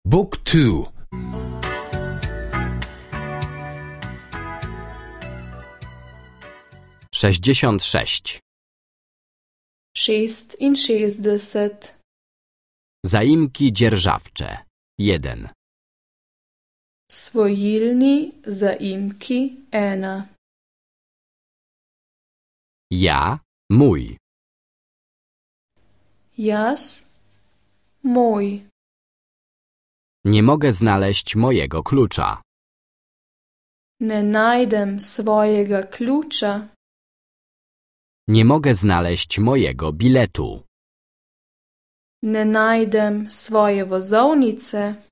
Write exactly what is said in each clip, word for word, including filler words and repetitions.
Book two. sześćdziesiąt sześć. Šestinšestdeset. Zaimki dzierżawcze. jeden. Svojilni zaimki ena. Ja, mój. Jaz, moj. Nie mogę znaleźć mojego klucza. Ne najdem svojega ključa. Nie mogę znaleźć mojego biletu. Ne najdem svoje vozovnice.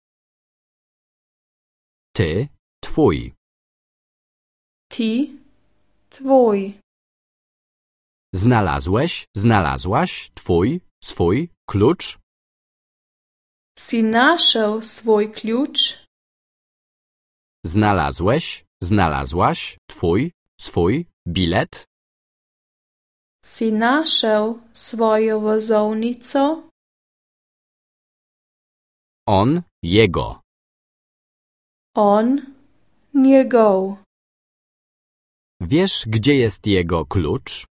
Ty, twój. Ti, tvoj. Znalazłeś, znalazłaś twój, swój klucz? Si našel svoj ključ? Znalazłeś, znalazłaś twój, swój bilet? Si našel svojo vozovnico? On, jego. On, njegov. Wiesz, gdzie jest jego klucz?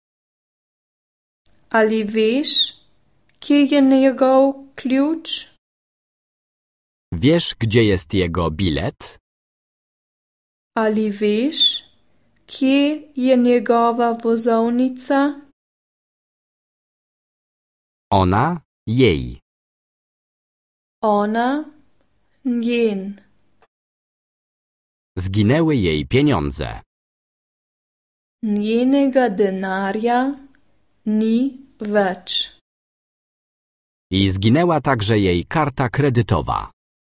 Ali veš, kje je njegov ključ? Wiesz, gdzie jest jego bilet? Ali veš, kje je njegova vozovnica? Ona, jej. Ona, njen. Zginęły jej pieniądze. Njenega denarja ni več. I zginęła także jej karta kredytowa.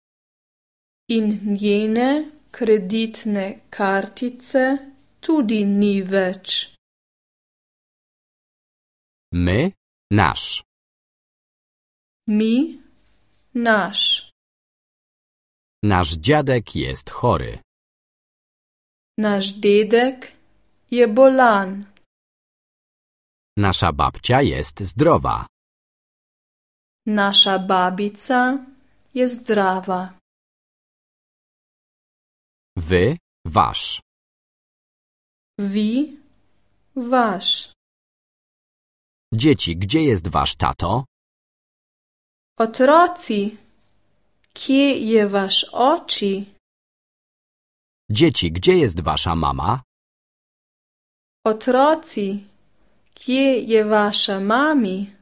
In njene kreditne kartice tudi ni več. My, nasz. Mi, naš. Nasz dziadek jest chory. Naš dedek je bolan. Nasza babcia jest zdrowa. Naša babica je zdrava. Wy, wasz. Vi, vaš. Dzieci, gdzie jest wasz tato? Otroci, kje je vaš oči? Dzieci, gdzie jest wasza mama? Otroci, kje je vaša mami?